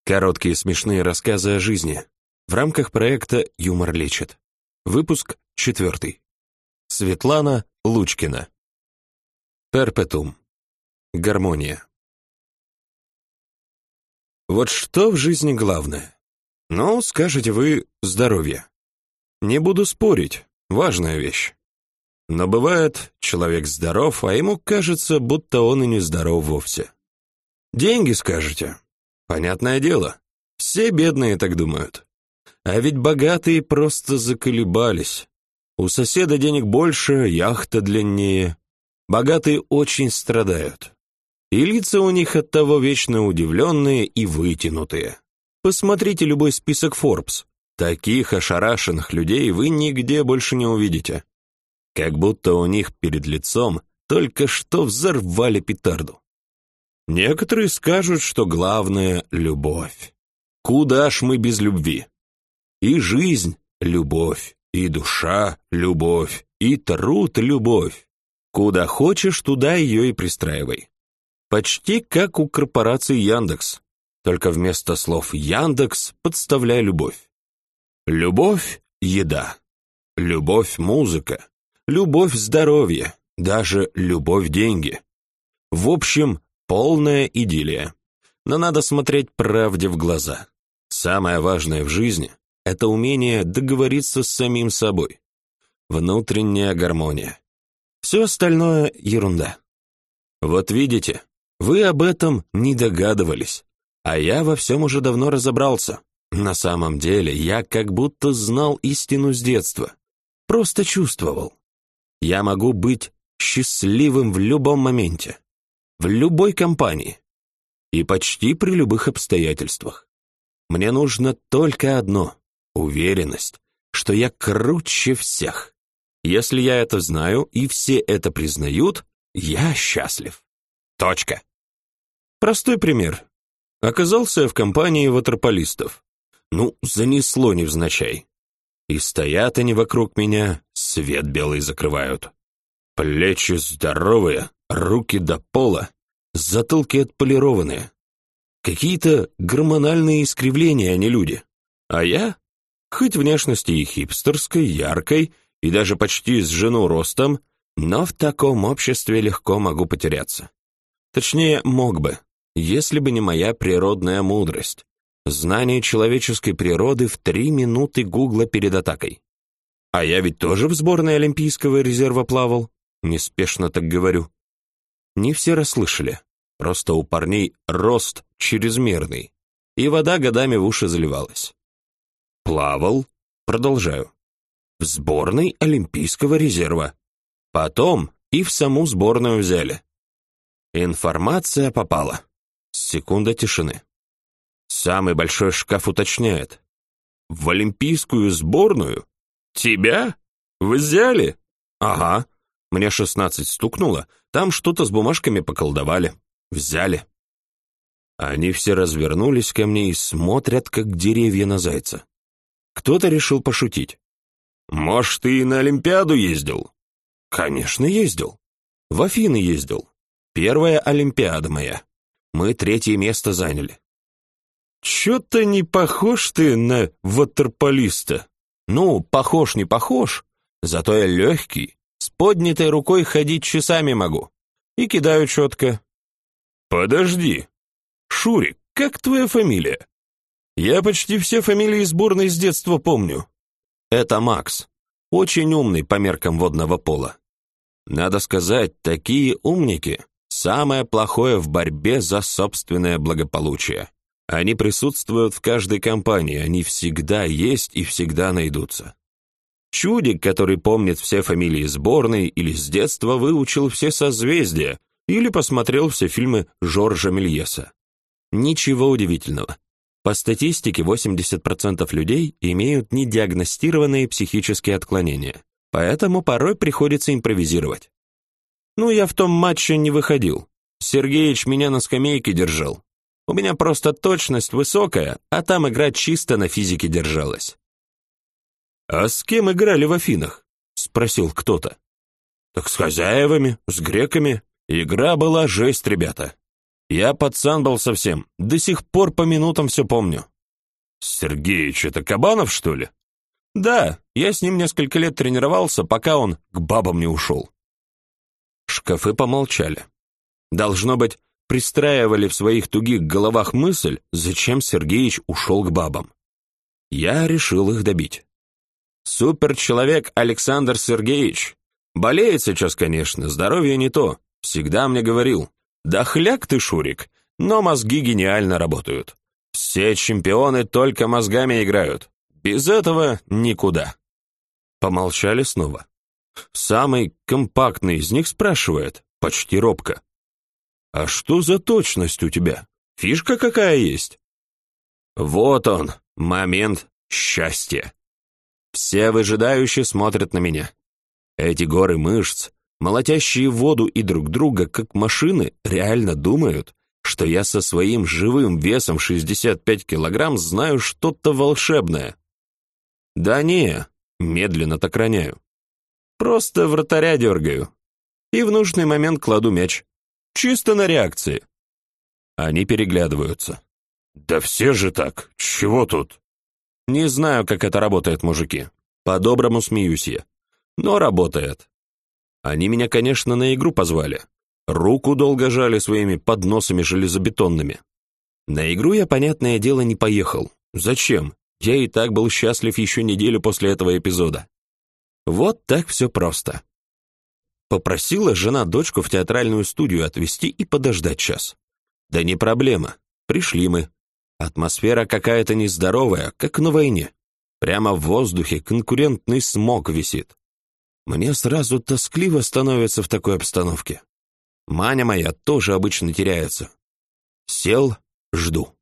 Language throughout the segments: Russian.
Короткие смешные рассказы о жизни в рамках проекта «Юмор лечит». Выпуск 4. Светлана Лучкина. Перпетум. Гармония. Вот что в жизни главное? Ну, скажете вы, здоровье. Не буду спорить, важная вещь. Но бывает, человек здоров, а ему кажется, будто он и не здоров вовсе. Деньги, скажете? Понятное дело, все бедные так думают. А ведь богатые просто заколебались. У соседа денег больше, яхта длиннее. Богатые очень страдают. И лица у них оттого вечно удивленные и вытянутые. Посмотрите любой список Forbes. Таких ошарашенных людей вы нигде больше не увидите. Как будто у них перед лицом только что взорвали петарду. Некоторые скажут, что главное — любовь. Куда ж мы без любви? И жизнь — любовь, и душа — любовь, и труд — любовь. Куда хочешь, туда ее и пристраивай. Почти как у корпорации Яндекс, только вместо слов Яндекс подставляй любовь. Любовь — еда, любовь — музыка, любовь — здоровье, даже любовь — деньги. В общем, полная идиллия. Но надо смотреть правде в глаза. Самое важное в жизни — это умение договориться с самим собой. Внутренняя гармония. Все остальное — ерунда. Вот видите, вы об этом не догадывались, а я во всем уже давно разобрался. На самом деле, я как будто знал истину с детства. Просто чувствовал. Я могу быть счастливым в любом моменте. В любой компании и почти при любых обстоятельствах. Мне нужно только одно — уверенность, что я круче всех. Если я это знаю и все это признают, я счастлив. Точка. Простой пример. Оказался я в компании ватерполистов. Занесло невзначай. И стоят они вокруг меня, свет белый закрывают. Плечи здоровые, руки до пола, затылки отполированные. Какие-то гормональные искривления, а не люди. А я, хоть внешности и хипстерской, яркой, и даже почти с жену ростом, но в таком обществе легко могу потеряться. Точнее, мог бы, если бы не моя природная мудрость. Знание человеческой природы в 3 минуты гугла перед атакой. А я ведь тоже в сборной Олимпийского резерва плавал. Неспешно так говорю. Не все расслышали. Просто у парней рост чрезмерный, и вода годами в уши заливалась. Плавал, продолжаю, в сборной Олимпийского резерва. Потом и в саму сборную взяли. Информация попала. Секунда тишины. Самый большой шкаф уточняет. В Олимпийскую сборную? Тебя? Вы взяли? Ага. Мне 16 стукнуло, там что-то с бумажками поколдовали. Взяли. Они все развернулись ко мне и смотрят, как деревья на зайца. Кто-то решил пошутить. «Может, ты и на Олимпиаду ездил?» «Конечно, ездил. В Афины ездил. Первая Олимпиада моя. Мы 3 место заняли». «Чё-то не похож ты на ватерполиста». Похож не похож, зато я легкий. С поднятой рукой ходить часами могу. И кидаю четко. Подожди. Шурик, как твоя фамилия? Я почти все фамилии сборной с детства помню. Это Макс. Очень умный по меркам водного пола. Надо сказать, такие умники – самое плохое в борьбе за собственное благополучие. Они присутствуют в каждой компании, они всегда есть и всегда найдутся. Чудик, который помнит все фамилии сборной или с детства выучил все созвездия или посмотрел все фильмы Жоржа Мельеса. Ничего удивительного. По статистике 80% людей имеют недиагностированные психические отклонения, поэтому порой приходится импровизировать. Я в том матче не выходил. Сергеич меня на скамейке держал. У меня просто точность высокая, а там игра чисто на физике держалась. «А с кем играли в Афинах?» — спросил кто-то. «Так с хозяевами, с греками. Игра была жесть, ребята. Я пацан был совсем, до сих пор по минутам все помню. Сергеич, это Кабанов, что ли? Да, я с ним несколько лет тренировался, пока он к бабам не ушел. Шкафы помолчали. Должно быть, пристраивали в своих тугих головах мысль, зачем Сергеич ушел к бабам. Я решил их добить. Суперчеловек Александр Сергеевич. Болеет сейчас, конечно, здоровье не то. Всегда мне говорил, да хляк ты, Шурик, но мозги гениально работают. Все чемпионы только мозгами играют. Без этого никуда. Помолчали снова. Самый компактный из них спрашивает, почти робко. «А что за точность у тебя? Фишка какая есть?» Вот он, момент счастья. Все выжидающе смотрят на меня. Эти горы мышц, молотящие воду и друг друга, как машины, реально думают, что я со своим живым весом 65 килограмм знаю что-то волшебное. Да не, медленно так роняю. Просто вратаря дергаю. И в нужный момент кладу мяч. Чисто на реакции. Они переглядываются. Да все же так, чего тут? Не знаю, как это работает, мужики. По-доброму смеюсь я. Но работает. Они меня, конечно, на игру позвали. Руку долго жали своими подносами железобетонными. На игру я, понятное дело, не поехал. Зачем? Я и так был счастлив еще неделю после этого эпизода. Вот так все просто. Попросила жена дочку в театральную студию отвезти и подождать час. Да не проблема. Пришли мы. Атмосфера какая-то нездоровая, как на войне. Прямо в воздухе конкурентный смог висит. Мне сразу тоскливо становится в такой обстановке. Маня моя тоже обычно теряется. Сел, жду.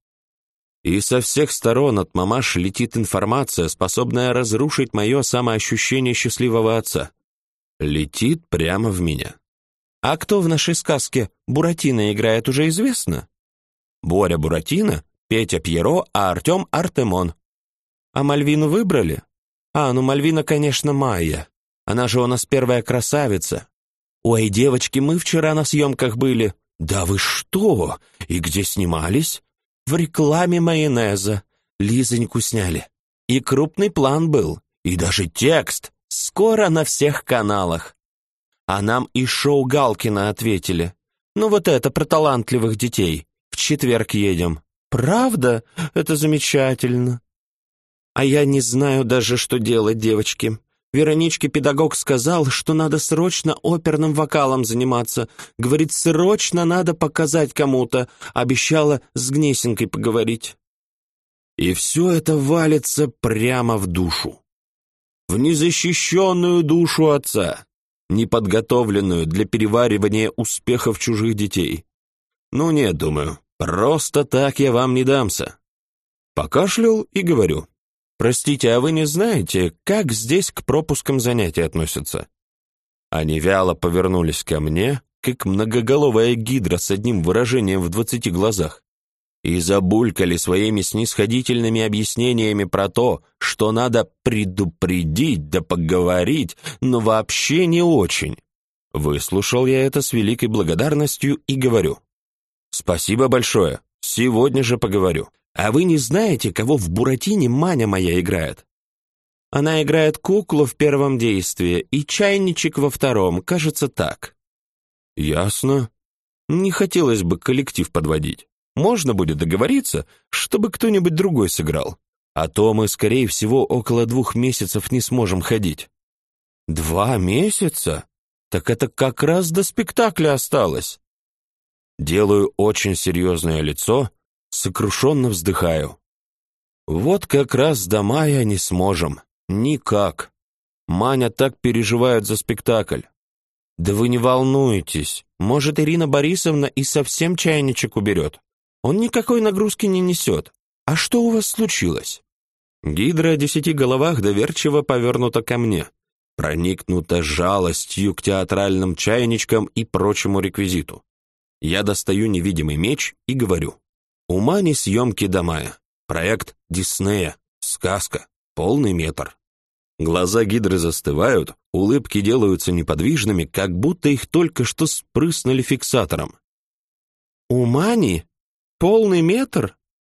И со всех сторон от мамаш летит информация, способная разрушить мое самоощущение счастливого отца. Летит прямо в меня. А кто в нашей сказке Буратино играет, уже известно? Боря Буратино, Петя Пьеро, а Артем Артемон. А Мальвину выбрали? Ну Мальвина, конечно, Майя. Она же у нас первая красавица. Ой, девочки, мы вчера на съемках были. Да вы что? И где снимались? В рекламе майонеза. Лизоньку сняли. И крупный план был. И даже текст. Скоро на всех каналах. А нам и шоу Галкина ответили. Ну вот это про талантливых детей. В четверг едем. Правда? Это замечательно. А я не знаю даже, что делать, девочки. Вероничке педагог сказал, что надо срочно оперным вокалом заниматься. Говорит, срочно надо показать кому-то. Обещала с Гнесинкой поговорить. И все это валится прямо в душу. В незащищенную душу отца, неподготовленную для переваривания успехов чужих детей. Ну нет, думаю, просто так я вам не дамся. Покашлял и говорю. Простите, а вы не знаете, как здесь к пропускам занятий относятся? Они вяло повернулись ко мне, как многоголовая гидра с одним выражением в 20 глазах, и забулькали своими снисходительными объяснениями про то, что надо предупредить да поговорить, но вообще не очень. Выслушал я это с великой благодарностью и говорю. Спасибо большое, сегодня же поговорю. А вы не знаете, кого в Буратине Маня моя играет? Она играет куклу в первом действии и чайничек во втором, кажется, так. Ясно. Не хотелось бы коллектив подводить. Можно будет договориться, чтобы кто-нибудь другой сыграл. А то мы, скорее всего, около 2 месяцев не сможем ходить. 2 месяца? Так это как раз до спектакля осталось. Делаю очень серьезное лицо, сокрушенно вздыхаю. Вот как раз до мая не сможем. Никак. Маня так переживает за спектакль. Да вы не волнуйтесь. Может, Ирина Борисовна и совсем чайничек уберет. Он никакой нагрузки не несет. А что у вас случилось? Гидра о 10 головах доверчиво повернута ко мне, проникнута жалостью к театральным чайничкам и прочему реквизиту. Я достаю невидимый меч и говорю. У Мани съемки до мая. Проект Диснея. Сказка. Полный метр. Глаза гидры застывают, улыбки делаются неподвижными, как будто их только что спрыснули фиксатором. У Мани? Полный метр?